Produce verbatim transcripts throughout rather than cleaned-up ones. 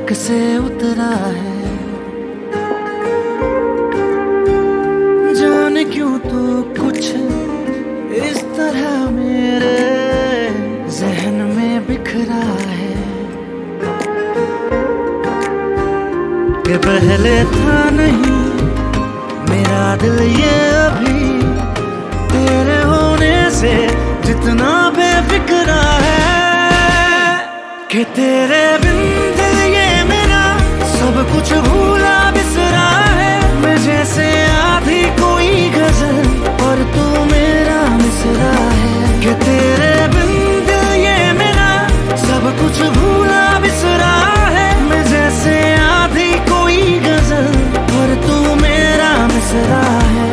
सड़क से उतरा है। जाने क्यों तू कुछ इस तरह मेरे जहन में बिखरा है कि पहले था नहीं मेरा दिल ये अभी तेरे होने से जितना बेफिक्रा है कि तेरे बिन दिल ये मेरा सब कुछ भूला बिसरा है। मैं जैसे आधी कोई गजल और तू मेरा मिसरा है कि तेरे बिन दिल ये मेरा सब कुछ भूला बिसरा है। मैं जैसे आधी कोई गजल और तू मेरा मिसरा है।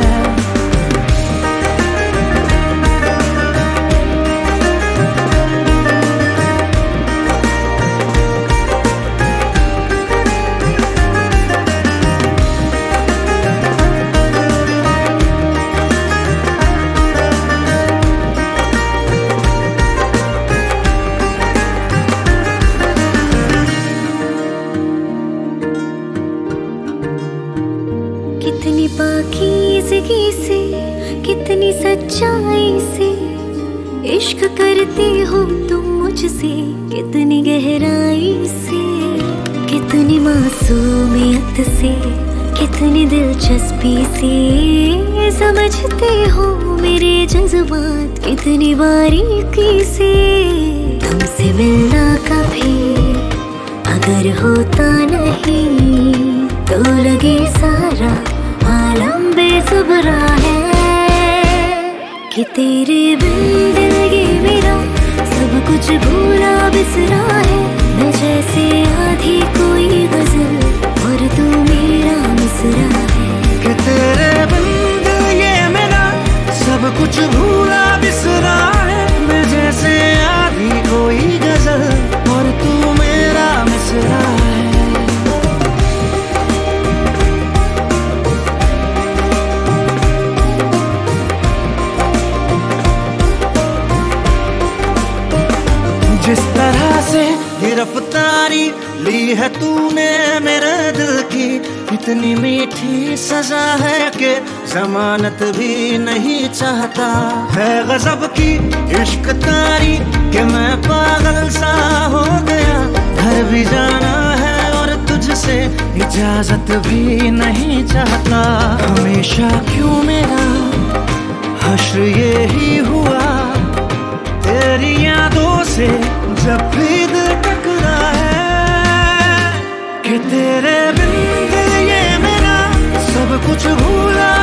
कितनी पाकीज़गी से कितनी सच्चाई से इश्क करते हो तुम मुझसे, कितनी गहराई से कितनी मासूमियत से कितनी दिलचस्पी से समझते हो मेरे जज्बात कितनी बारीकी से। तुमसे मिलना कभी अगर होता नहीं तो लगे सारा आलम बेसब्रा है कि तेरे बिन दिल ये मेरा सब कुछ भूला बिसरा है। मैं जैसे आधी कोई गजल और तू मेरा मिसरा है कि तेरे बिन दिल ये मेरा सब कुछ भूला बिसरा है। मैं जैसे आधी कोई गजल और तू मेरा मिसरा है। जिस तरह से गिरफ्तारी ली है तूने मेरे दिल की, इतनी मीठी सजा है कि जमानत भी नहीं चाहता। है गजब की इश्क तारी कि मैं पागल सा हो गया। घर भी जाना है और तुझसे इजाजत भी नहीं चाहता। हमेशा क्यों मेरा हश्र ये ही हुआ तेरी यादों से जब भी दिल टकरा है कि तेरे बिन दिल ये मेरा सब कुछ भूला